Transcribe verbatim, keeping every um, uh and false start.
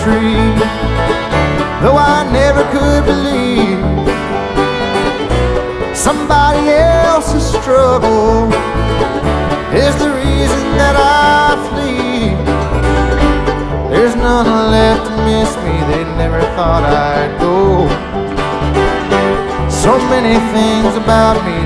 tree. Though I never could believe somebody else's struggle is the reason that I flee. There's none left to miss me, they never thought I'd go. So many things about me